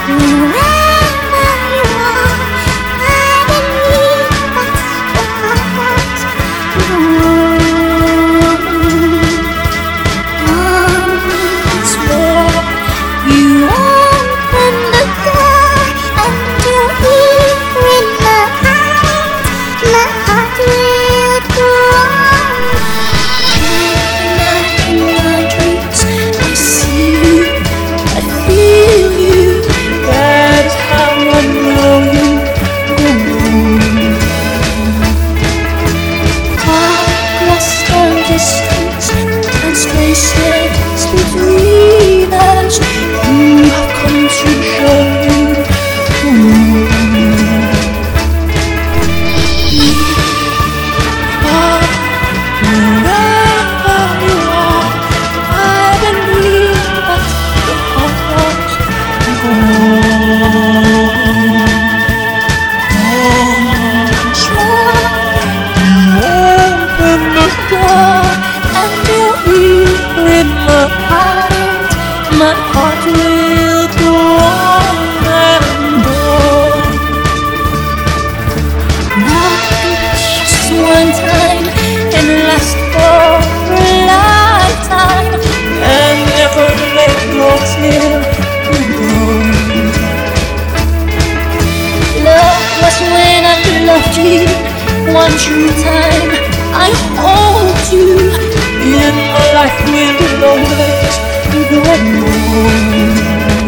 One true time, I hold you in my life will always go on.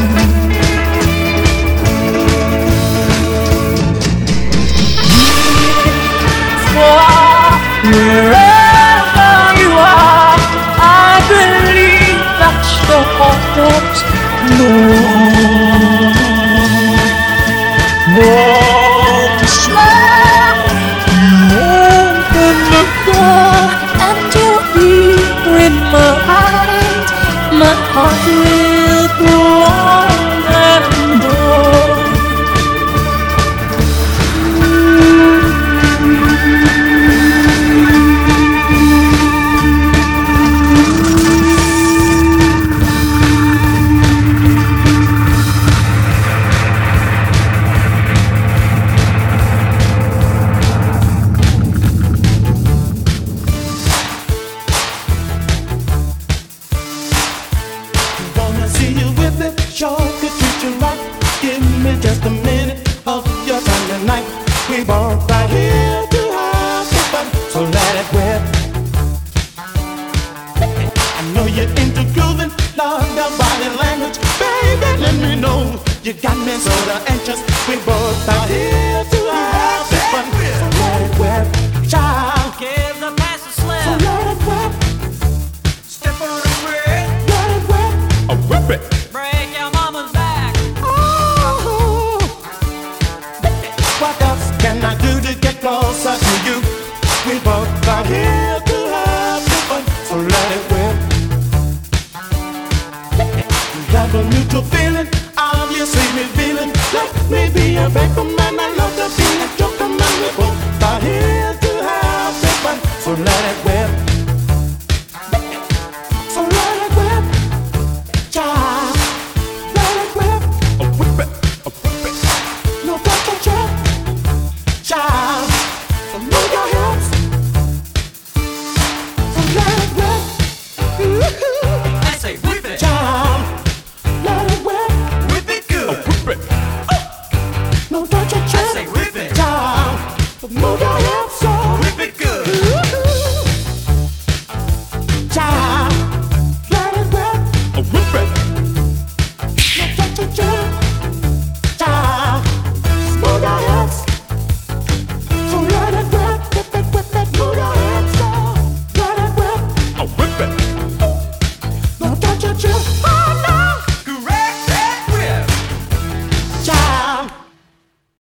Wherever you are, I believe that your heart does know. More to smile, open the door, and you're here in my heart. My heart will go on and on. Sure could treat you right. Give me just a minute of your time tonight. We both right here to have some fun, so let it rip. I know you're into grooving, love your body language, baby. Let me know you got me sort of anxious. We both out here to have some fun, so let it rip. Child, give the pass a slip. So let it rip. Step on the brick. Let it rip. Oh, rip it. Break your mama's back. Oh, what else can I do to get closer to you? We both are here to have the fun, so let it rip. We have a mutual feeling, obviously we're feeling. Let me be your back, man, I love the feeling.